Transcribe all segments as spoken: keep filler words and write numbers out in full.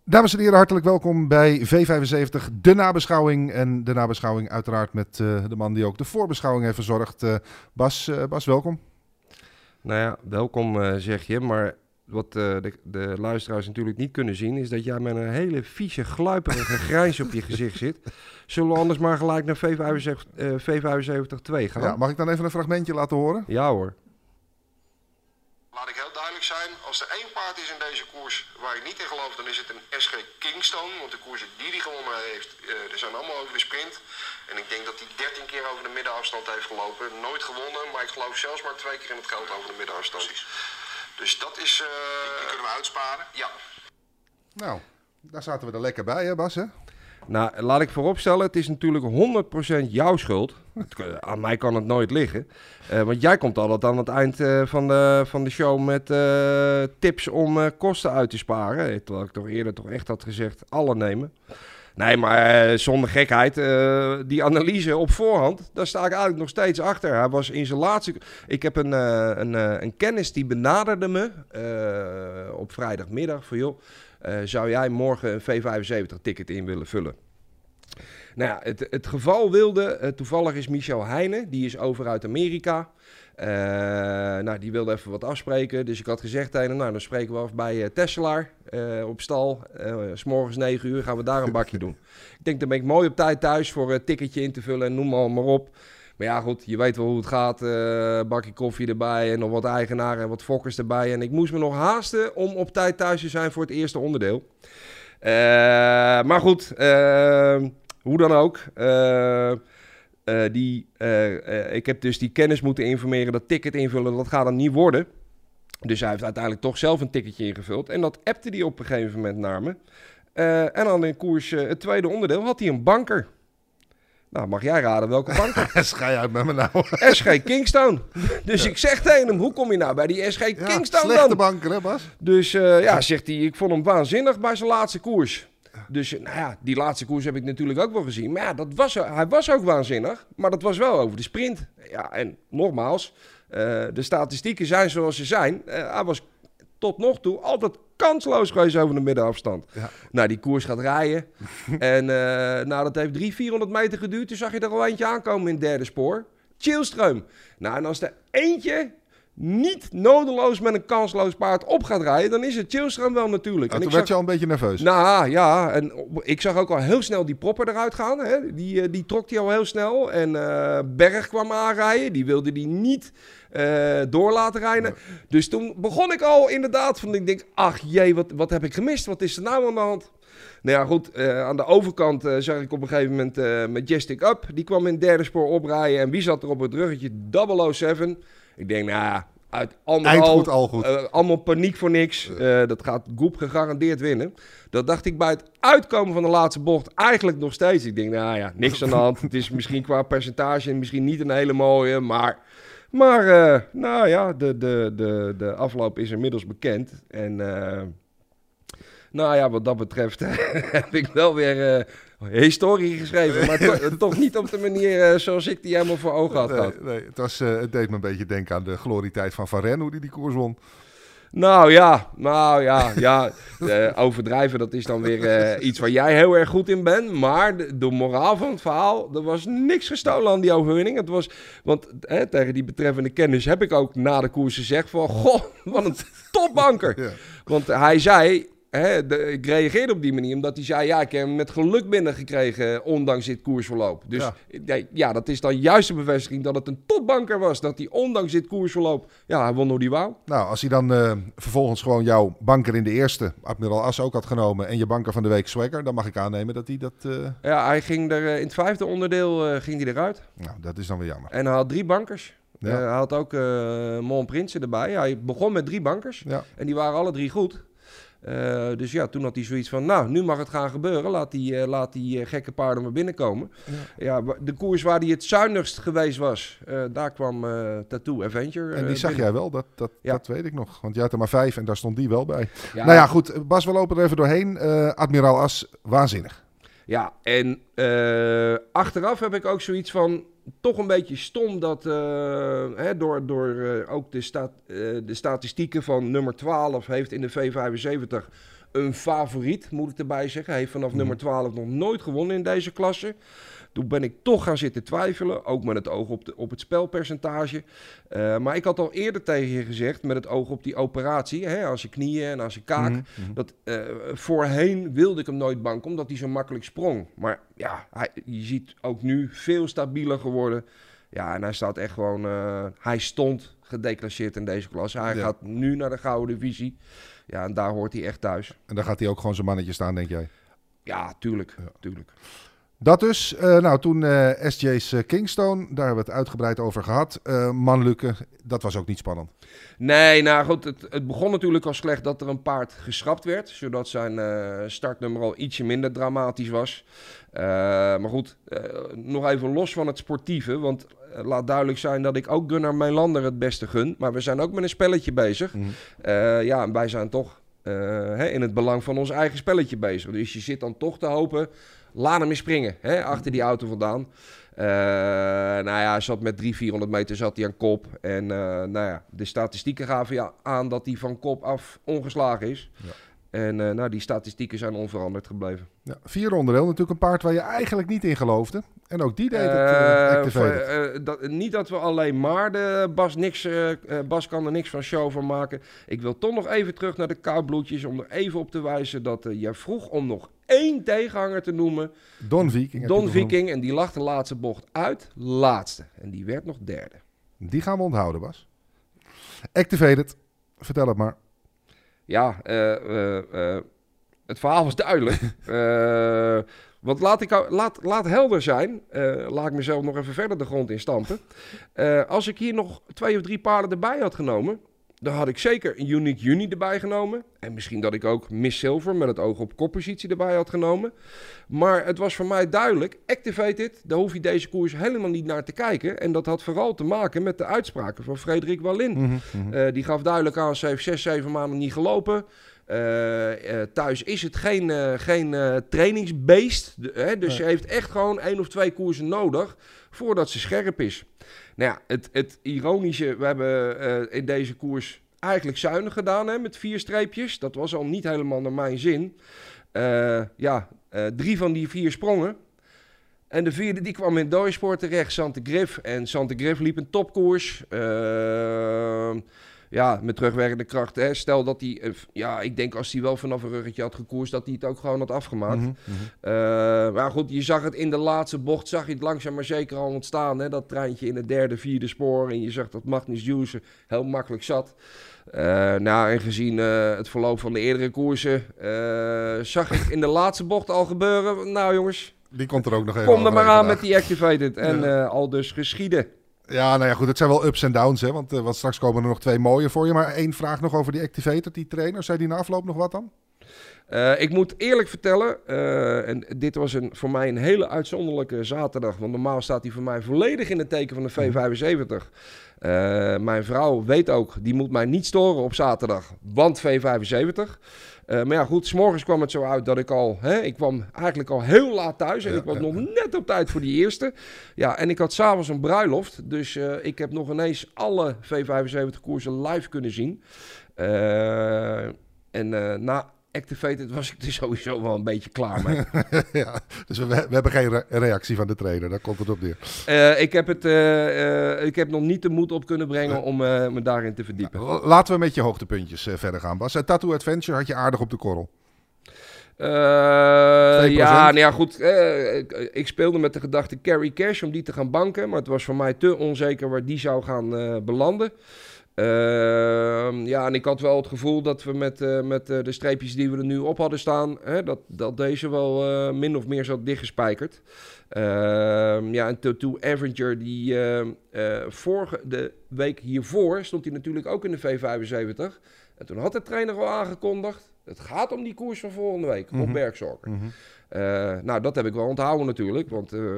Dames en heren, hartelijk welkom bij V vijfenzeventig, de nabeschouwing. En de nabeschouwing uiteraard met uh, de man die ook de voorbeschouwing heeft verzorgd. Uh, Bas, uh, Bas, welkom. Nou ja, welkom uh, zeg je, maar wat uh, de, de luisteraars natuurlijk niet kunnen zien, is dat jij met een hele vieze, gluiperige grijns op je gezicht zit. Zullen we anders maar gelijk naar V vijfenzeventig twee gaan? Ja, mag ik dan even een fragmentje laten horen? Ja hoor. Laat ik heel duidelijk zijn, als er één paard is in deze koers waar ik niet in geloof, dan is het een S G Kingstone. Want de koersen die hij gewonnen heeft, uh, er zijn allemaal over de sprint. En ik denk dat hij dertien keer over de middenafstand heeft gelopen. Nooit gewonnen, maar ik geloof zelfs maar twee keer in het geld over de middenafstand. Precies. Dus dat is... Uh, die, die kunnen we uitsparen. Ja. Nou, daar zaten we er lekker bij, hè Bas, hè? Nou, laat ik vooropstellen, het is natuurlijk honderd procent jouw schuld. Aan mij kan het nooit liggen. Uh, want jij komt altijd aan het eind uh, van, de, van de show met uh, tips om uh, kosten uit te sparen. Terwijl ik toch eerder toch echt had gezegd, alle nemen. Nee, maar uh, zonder gekheid, uh, die analyse op voorhand, daar sta ik eigenlijk nog steeds achter. Hij was in zijn laatste... Ik heb een, uh, een, uh, een kennis die benaderde me uh, op vrijdagmiddag van joh, uh, zou jij morgen een V vijfenzeventig ticket in willen vullen? Nou ja, het, het geval wilde, uh, toevallig is Michel Heijnen, die is over uit Amerika. Uh, nou, die wilde even wat afspreken, dus ik had gezegd tegen hem, nou dan spreken we af bij uh, Tesselaar uh, op stal. Uh, 's morgens negen uur gaan we daar een bakje doen. Ik denk, dan ben ik mooi op tijd thuis voor een ticketje in te vullen en noem maar, maar op. Maar ja goed, je weet wel hoe het gaat, uh, bakje koffie erbij en nog wat eigenaren en wat fokkers erbij. En ik moest me nog haasten om op tijd thuis te zijn voor het eerste onderdeel. Uh, maar goed, uh, hoe dan ook... Uh, Uh, die, uh, uh, ik heb dus die kennis moeten informeren, dat ticket invullen, dat gaat hem niet worden. Dus hij heeft uiteindelijk toch zelf een ticketje ingevuld. En dat appte hij op een gegeven moment naar me. Uh, en dan in koers, uh, het tweede onderdeel, had hij een banker. Nou, mag jij raden welke banker? Schij uit met me nou. S G Kingstone. Dus ja. Ik zeg tegen hem, hoe kom je nou bij die S G Kingstone ja, slechte dan? Slechte banker, hè Bas? Dus uh, ja, zegt hij, ik vond hem waanzinnig bij zijn laatste koers. Dus nou ja, die laatste koers heb ik natuurlijk ook wel gezien. Maar ja, dat was, hij was ook waanzinnig. Maar dat was wel over de sprint. Ja, en nogmaals, uh, de statistieken zijn zoals ze zijn. Uh, hij was tot nog toe altijd kansloos geweest over de middenafstand. Ja. Nou, die koers gaat rijden. En uh, nou, dat heeft driehonderd, vierhonderd meter geduurd. Toen zag je er al eentje aankomen in het derde spoor. Tjilström. Nou, en als er eentje... niet nodeloos met een kansloos paard op gaat rijden, dan is het Tjilström wel natuurlijk. Ja, en toen ik werd zag... je al een beetje nerveus. Nou ja, en ik zag ook al heel snel die propper eruit gaan. Hè? Die, die trok hij al heel snel. En uh, Berg kwam aanrijden. Die wilde die niet uh, door laten rijden. Nee. Dus toen begon ik al inderdaad van, ik denk, ach jee, wat, wat heb ik gemist? Wat is er nou aan de hand? Nou ja, goed, uh, aan de overkant uh, zag ik op een gegeven moment uh, Majestic Up. Die kwam in het derde spoor oprijden. En wie zat er op het ruggetje? double oh zeven. Ik denk, nou ja, uit Eind goed, al goed. Uh, allemaal paniek voor niks. Uh, dat gaat Goep gegarandeerd winnen. Dat dacht ik bij het uitkomen van de laatste bocht eigenlijk nog steeds. Ik denk, nou ja, niks aan de hand. Het is misschien qua percentage misschien niet een hele mooie, maar... Maar, uh, nou ja, de, de, de, de afloop is inmiddels bekend. En, uh, nou ja, wat dat betreft heb ik wel weer... Uh, historie geschreven, maar to- toch niet op de manier uh, zoals ik die helemaal voor ogen had nee, gehad. Nee, het, was, uh, het deed me een beetje denken aan de glorietijd van Van Ren, hoe die die koers won. Nou ja, nou ja, ja uh, overdrijven, dat is dan weer uh, iets waar jij heel erg goed in bent. Maar de, de moraal van het verhaal, er was niks gestolen aan die overwinning. Het was, want hè, tegen die betreffende kennis heb ik ook na de koers gezegd van, goh, wat een topbanker. Ja. Want hij zei... He, de, ik reageerde op die manier omdat hij zei... ja, ik heb hem met geluk binnengekregen... ondanks dit koersverloop. Dus ja. Ja, ja, dat is dan juist de bevestiging... dat het een topbanker was. Dat hij ondanks dit koersverloop... ja, hij won hoe die wou. Nou, als hij dan uh, vervolgens gewoon jouw banker in de eerste... Admiral As ook had genomen... en je banker van de week Swagger... dan mag ik aannemen dat hij dat... Uh... Ja, hij ging er... Uh, in het vijfde onderdeel uh, ging hij eruit. Nou, dat is dan weer jammer. En hij had drie bankers. Ja. Uh, hij had ook uh, Mon Prinsen erbij. Hij begon met drie bankers. Ja. En die waren alle drie goed... Uh, dus ja, toen had hij zoiets van, nou, nu mag het gaan gebeuren. Laat die, uh, laat die uh, gekke paarden maar binnenkomen. Ja. Ja, de koers waar hij het zuinigst geweest was, uh, daar kwam uh, Tattoo Adventure. Uh, en die zag binnen. jij wel, dat, dat, ja. dat weet ik nog. Want je had er maar vijf en daar stond die wel bij. Ja. Nou ja, goed. Bas, we lopen er even doorheen. Uh, Admiraal As, waanzinnig. Ja, en uh, achteraf heb ik ook zoiets van... toch een beetje stom dat uh, hè, door, door uh, ook de, stat, uh, de statistieken van nummer twaalf... heeft in de V vijfenzeventig een favoriet, moet ik erbij zeggen. Hij heeft vanaf mm. nummer twaalf nog nooit gewonnen in deze klasse. Toen ben ik toch gaan zitten twijfelen, ook met het oog op, de, op het spelpercentage. Uh, maar ik had al eerder tegen je gezegd, met het oog op die operatie, hè, aan zijn knieën en aan zijn kaak, mm-hmm. dat uh, voorheen wilde ik hem nooit banken, omdat hij zo makkelijk sprong. Maar ja, hij, je ziet ook nu veel stabieler geworden. Ja, en hij staat echt gewoon, uh, hij stond gedeclasseerd in deze klasse. Hij ja. gaat nu naar de Gouden Divisie. Ja, en daar hoort hij echt thuis. En daar gaat hij ook gewoon zijn mannetje staan, denk jij? Ja, tuurlijk, ja. tuurlijk. Dat dus. Uh, nou, toen uh, S J's uh, Kingstone, daar hebben we het uitgebreid over gehad. Uh, Manluke, dat was ook niet spannend. Nee, nou goed, het, het begon natuurlijk al slecht dat er een paard geschrapt werd. Zodat zijn uh, startnummer al ietsje minder dramatisch was. Uh, maar goed, uh, nog even los van het sportieve. Want uh, laat duidelijk zijn dat ik ook Gunnar Melander het beste gun. Maar we zijn ook met een spelletje bezig. Mm-hmm. Uh, ja, en wij zijn toch uh, hè, in het belang van ons eigen spelletje bezig. Dus je zit dan toch te hopen... Laat hem eens springen, hè, achter die auto vandaan. Uh, nou ja, hij zat met driehonderd, vierhonderd meter zat hij aan kop. En uh, nou ja, de statistieken gaven ja aan dat hij van kop af ongeslagen is. Ja. En uh, nou, die statistieken zijn onveranderd gebleven. Ja, vierde onderdeel, natuurlijk een paard waar je eigenlijk niet in geloofde. En ook die deed het uh, activated. Uh, uh, dat, niet dat we alleen maar de Bas, niks, uh, Bas kan er niks van show van maken. Ik wil toch nog even terug naar de koudbloedjes om er even op te wijzen dat uh, jij vroeg om nog één tegenhanger te noemen. Don Viking. Don Viking en die lag de laatste bocht uit. Laatste. En die werd nog derde. Die gaan we onthouden, Bas. Activated. Vertel het maar. Ja, uh, uh, uh, het verhaal was duidelijk. uh, want laat, ik, laat, laat helder zijn. Uh, laat ik mezelf nog even verder de grond in stampen. Uh, als ik hier nog twee of drie paarden erbij had genomen... dan had ik zeker een Unique Juni erbij genomen. En misschien dat ik ook Miss Silver met het oog op koppositie erbij had genomen. Maar het was voor mij duidelijk, Activated, daar hoef je deze koers helemaal niet naar te kijken. En dat had vooral te maken met de uitspraken van Frederik Wallin. Mm-hmm, mm-hmm. Uh, die gaf duidelijk aan, ze heeft zes, zeven maanden niet gelopen. Uh, uh, thuis is het geen, uh, geen uh, trainingsbeest. De, hè, dus nee. Ze heeft echt gewoon één of twee koersen nodig voordat ze scherp is. Nou ja, het, het ironische, we hebben uh, in deze koers eigenlijk zuinig gedaan hè, met vier streepjes. Dat was al niet helemaal naar mijn zin. Uh, ja, uh, drie van die vier sprongen. En de vierde die kwam in Dooisport terecht, Sante Griff. En Sante Griff liep een topkoers. Uh, ja, met terugwerkende kracht. Hè. Stel dat hij, uh, ja, ik denk als hij wel vanaf een ruggetje had gekoerst, dat hij het ook gewoon had afgemaakt. Mm-hmm, mm-hmm. Uh, maar goed, je zag het in de laatste bocht, zag je het langzaam maar zeker al ontstaan. Hè. Dat treintje in het derde, vierde spoor. En je zag dat Magnus Juice heel makkelijk zat. Uh, nou, en gezien uh, het verloop van de eerdere koersen, uh, zag ik in de laatste bocht al gebeuren. Nou jongens, die komt er ook nog even kom er maar aan met die Activated. En ja. uh, al dus geschieden. Ja, nou ja, goed. Het zijn wel ups en downs, hè. Want, uh, want straks komen er nog twee mooie voor je. Maar één vraag nog over die Activated, die trainer. Zei die na afloop nog wat dan? Uh, ik moet eerlijk vertellen, uh, en dit was een, voor mij een hele uitzonderlijke zaterdag. Want normaal staat hij voor mij volledig in het teken van de V vijfenzeventig. Uh, mijn vrouw weet ook, die moet mij niet storen op zaterdag, want V vijfenzeventig. Uh, maar ja, goed, 's morgens kwam het zo uit dat ik al... Hè, ik kwam eigenlijk al heel laat thuis en ja, ik was ja. nog net op tijd voor die eerste. Ja, en ik had s'avonds een bruiloft. Dus uh, ik heb nog ineens alle V vijfenzeventig koersen live kunnen zien. Uh, en uh, na Activated was ik er sowieso wel een beetje klaar mee. Ja, dus we, we hebben geen re- reactie van de trainer, daar komt het op neer. Uh, ik, heb het, uh, uh, ik heb nog niet de moed op kunnen brengen ja. om uh, me daarin te verdiepen. Nou, laten we met je hoogtepuntjes uh, verder gaan, Bas. Uh, Tattoo Adventure had je aardig op de korrel. Uh, ja, nou ja, goed. Uh, ik, ik speelde met de gedachte Carry Cash om die te gaan banken. Maar het was voor mij te onzeker waar die zou gaan uh, belanden. Uh, ja, en ik had wel het gevoel dat we met, uh, met uh, de streepjes die we er nu op hadden staan, hè, dat, dat deze wel uh, min of meer zat dichtgespijkerd. Uh, ja, en Tattoo Avenger, die uh, uh, vorige de week hiervoor stond hij natuurlijk ook in de V vijfenzeventig. En toen had de trainer al aangekondigd, het gaat om die koers van volgende week, mm-hmm. op Bergzorger. Mm-hmm. Uh, nou, dat heb ik wel onthouden natuurlijk, want uh,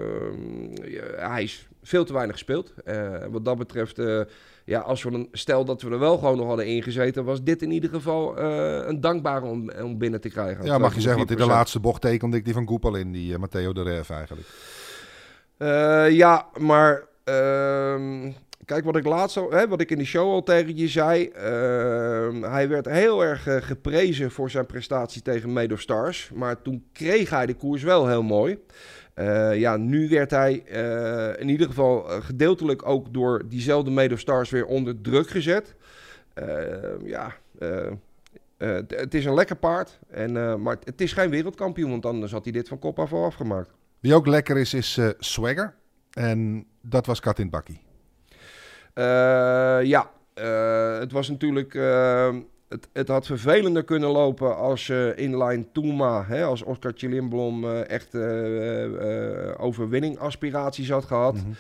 ja, hij is veel te weinig gespeeld. Uh, wat dat betreft, uh, ja, als we een, stel dat we er wel gewoon nog hadden ingezeten, was dit in ieder geval uh, een dankbare om, om binnen te krijgen. Ja, mag je zeggen, want in de laatste bocht tekende ik die van Goepel in, die uh, Matteo de Reef eigenlijk. Uh, ja, maar... Uh, kijk, wat ik laatst al, hè, wat ik in de show al tegen je zei. Uh, hij werd heel erg uh, geprezen voor zijn prestatie tegen Made of Stars. Maar toen kreeg hij de koers wel heel mooi. Uh, ja, nu werd hij uh, in ieder geval uh, gedeeltelijk ook door diezelfde Made of Stars weer onder druk gezet. Uh, ja, uh, uh, t- het is een lekker paard. En, uh, maar het is geen wereldkampioen, want anders had hij dit van kop af al afgemaakt. Wie ook lekker is, is uh, Swagger. En dat was kat in het bakkie. Uh, ja, uh, het was natuurlijk... Uh, het, het had vervelender kunnen lopen als uh, inline Touma, hè, als Oscar Chilimblom uh, echt uh, uh, overwinning aspiraties had gehad. Mm-hmm.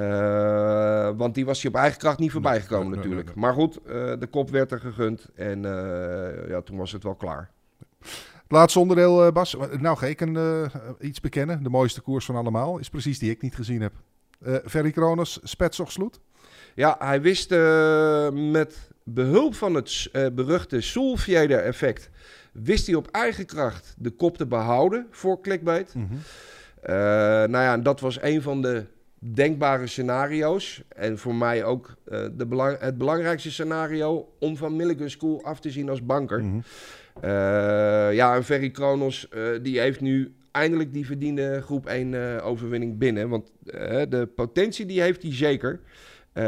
Uh, want die was hij op eigen kracht niet voorbij gekomen nee, nee, natuurlijk. Nee, nee. Maar goed, uh, de kop werd er gegund en uh, ja, toen was het wel klaar. Laatste onderdeel, uh, Bas. Nou ga ik een, uh, iets bekennen. De mooiste koers van allemaal is precies die ik niet gezien heb. Uh, Ferry Kronos, Spetsogsloot. Ja, hij wist uh, met behulp van het uh, beruchte Solfjeder effect, wist hij op eigen kracht de kop te behouden voor Clickbait. Mm-hmm. Uh, nou ja, dat was een van de denkbare scenario's. En voor mij ook uh, de belang- het belangrijkste scenario om van Milligan School af te zien als banker. Mm-hmm. Uh, ja, en Ferry Kronos, uh, die heeft nu eindelijk die verdiende groep één uh, overwinning binnen. Want uh, de potentie die heeft hij zeker. Uh,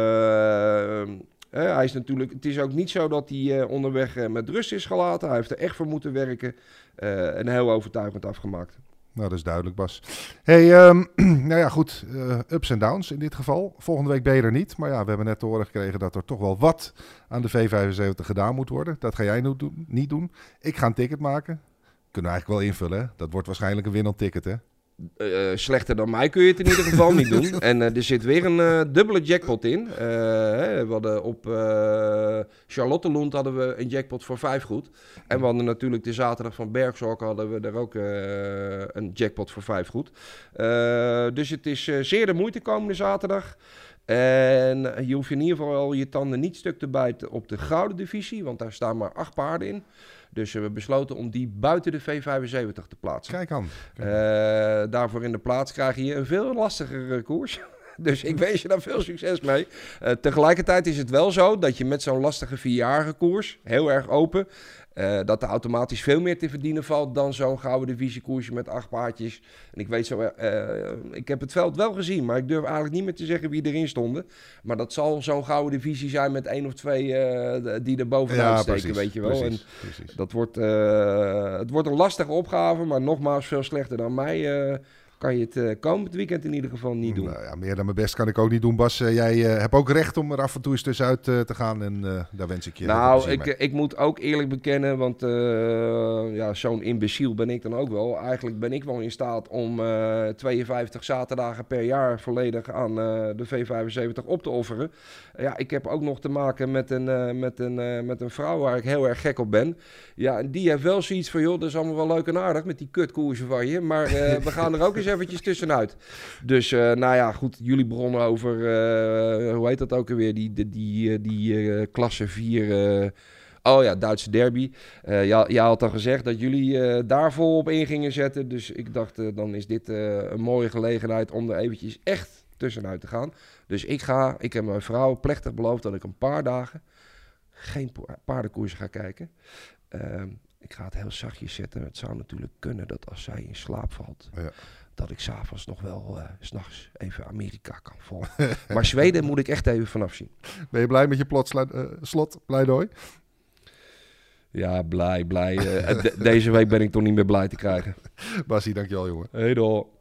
uh, hij is natuurlijk, het is ook niet zo dat hij uh, onderweg uh, met rust is gelaten. Hij heeft er echt voor moeten werken. Uh, en heel overtuigend afgemaakt. Nou, dat is duidelijk, Bas. Hey, um, nou ja, goed. Uh, ups en downs in dit geval. Volgende week ben je er niet. Maar ja, we hebben net te horen gekregen dat er toch wel wat aan de V vijfenzeventig gedaan moet worden. Dat ga jij nu doen, niet doen. Ik ga een ticket maken. Kunnen we eigenlijk wel invullen, hè? Dat wordt waarschijnlijk een winnend ticket, hè? Uh, slechter dan mij kun je het in ieder geval niet doen. En uh, er zit weer een uh, dubbele jackpot in. Uh, hè, we hadden op uh, Charlottenlund hadden we een jackpot voor vijf goed. En we hadden natuurlijk de zaterdag van Bergzorg hadden we er ook uh, een jackpot voor vijf goed. Uh, dus het is uh, zeer de moeite komende zaterdag. En je hoeft in ieder geval je tanden niet stuk te bijten op de gouden divisie, want daar staan maar acht paarden in. Dus we hebben besloten om die buiten de V vijfenzeventig te plaatsen. Kijk aan. Kijk aan. Uh, daarvoor in de plaats krijg je een veel lastigere koers. Dus ik wens je daar veel succes mee. Uh, tegelijkertijd is het wel zo dat je met zo'n lastige vierjarige koers, heel erg open, uh, dat er automatisch veel meer te verdienen valt dan zo'n gouden divisiekoersje met acht paardjes. En ik weet zo, uh, ik heb het veld wel gezien, maar ik durf eigenlijk niet meer te zeggen wie erin stonden. Maar dat zal zo'n gouden divisie zijn met één of twee uh, die er bovenuit ja, steken, precies, weet je wel. Precies, en precies. Dat wordt, uh, het wordt een lastige opgave, maar nogmaals veel slechter dan mij. Uh, kan je het uh, komend weekend in ieder geval niet doen. Nou ja, meer dan mijn best kan ik ook niet doen, Bas. Uh, jij uh, hebt ook recht om er af en toe eens tussenuit uh, te gaan en uh, daar wens ik je... Nou, ik, ik moet ook eerlijk bekennen, want uh, ja, zo'n imbeciel ben ik dan ook wel. Eigenlijk ben ik wel in staat om uh, tweeënvijftig zaterdagen per jaar volledig aan uh, de V vijfenzeventig op te offeren. Uh, ja, ik heb ook nog te maken met een, uh, met, een, uh, met een vrouw waar ik heel erg gek op ben. Ja, en die heeft wel zoiets van, joh, dat is allemaal wel leuk en aardig met die kutkoersen van je. Maar uh, we gaan er ook eens eventjes tussenuit. Dus uh, nou ja, goed, jullie begonnen over, uh, hoe heet dat ook alweer, die, die, die, die uh, klasse vier... Uh, oh ja, Duitse derby. Uh, jij ja, had al gezegd dat jullie uh, daar vol op in gingen zetten. Dus ik dacht, uh, dan is dit uh, een mooie gelegenheid om er eventjes echt tussenuit te gaan. Dus ik ga, ik heb mijn vrouw plechtig beloofd dat ik een paar dagen geen paardenkoersen ga kijken. Uh, ik ga het heel zachtjes zetten. Het zou natuurlijk kunnen dat als zij in slaap valt... Ja. dat ik s'avonds nog wel uh, 's nachts even Amerika kan volgen. Maar Zweden moet ik echt even vanaf zien. Ben je blij met je plotsla- uh, slot, pleidooi? Ja, blij, blij. Uh, de- deze week ben ik toch niet meer blij te krijgen. Basie, dankjewel jongen. Hey doei.